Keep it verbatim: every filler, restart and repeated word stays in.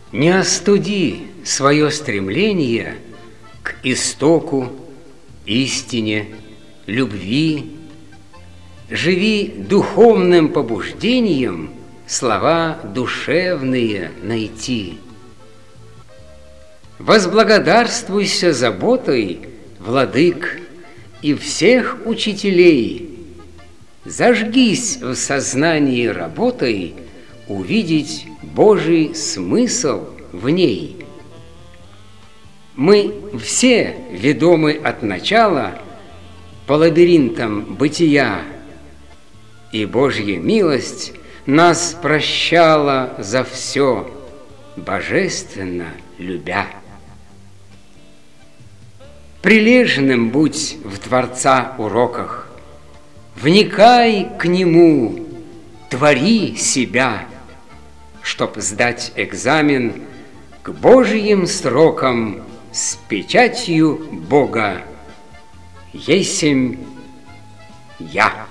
Не остуди свое стремление к истоку, истине, любви. Живи духовным побуждением слова душевные найти. Возблагодарствуйся заботой, владык, и всех учителей. Зажгись в сознании работой увидеть Божий смысл в ней. Мы все ведомы от начала по лабиринтам бытия, и Божья милость нас прощала за все, божественно любя. Прилежным будь в Творца уроках, вникай к Нему, твори себя, чтоб сдать экзамен к Божьим срокам с печатью Бога. Есмь я.